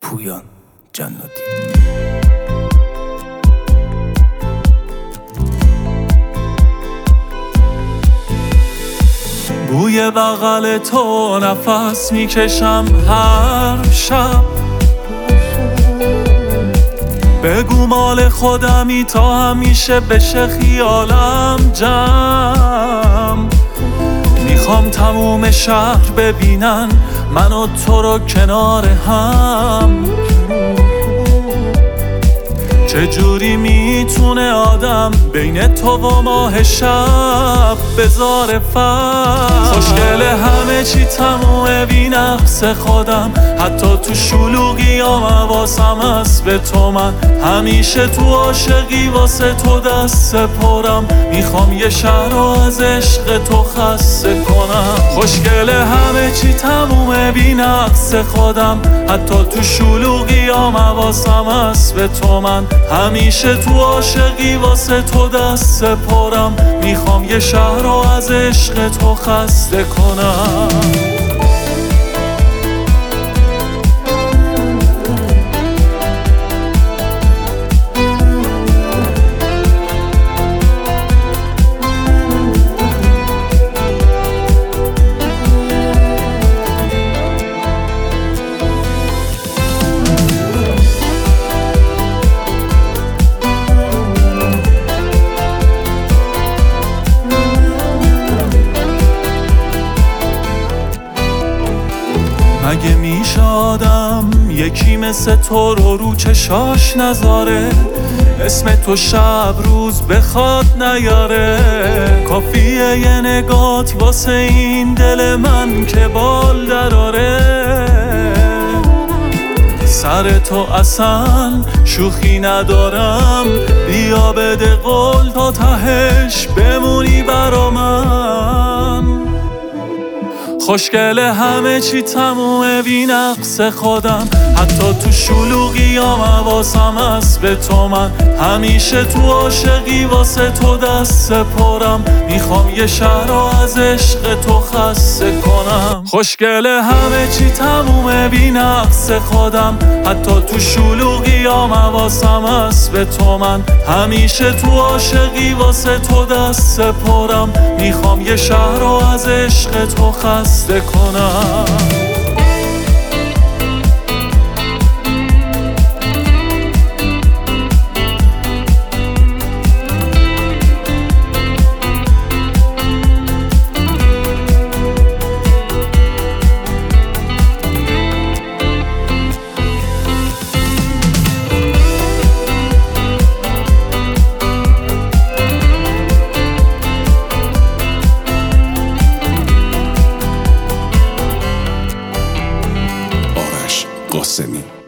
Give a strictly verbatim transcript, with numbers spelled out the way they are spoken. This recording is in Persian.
پویان جناتی. بوی بغل تو نفس میکشم هر شب، بگو مال خودمی تا همیشه بشه خیالم جمع. میخوام تموم شهر ببینن من و تو رو کنار هم. چجوری میتونه آدم بین تو و ماه شب بذاره فرق؟ خوشگله همه چی تمومه بی نقص خودم، حتی تو شلوغی هم حواسم هست به تو. من همیشه تو عاشقی واسه تو دست پرم، میخوام یه شهر رو از عشق تو خسته کنم. خوشگله همه چی تمومه بی نقص خودم، حتی تو شلوغی هم حواسم هست به تو. من همیشه تو عاشقی واسه تو دست پرم، میخوام یه شهر رو از عشق تو خسته کنم. مگه میشه آدم یکی مثل تو رو رو چشاش نذاره؟ اسم تو شب روز بخواد نیاره. کافیه یه نگات واسه این دل من که بال دراره. سر تو اصلا شوخی ندارم، بیا بده قول تا تهش بمونی برا من. خوشگله همه چی تمومه بی نقص خودم، حتی تو شلوغی هم حواسم هست به تو. من همیشه تو عاشقی واسه تو دست پرم، میخوام یه شهر رو از عشق تو خسته کنم. خوشگله همه چی تمومه بی نقص خودم، حتی تو شلوغی هم حواسم هست به تو. من همیشه تو عاشقی واسه تو دست پرم، میخوام یه شهر رو از عشق تو خسته کنم. قاسمی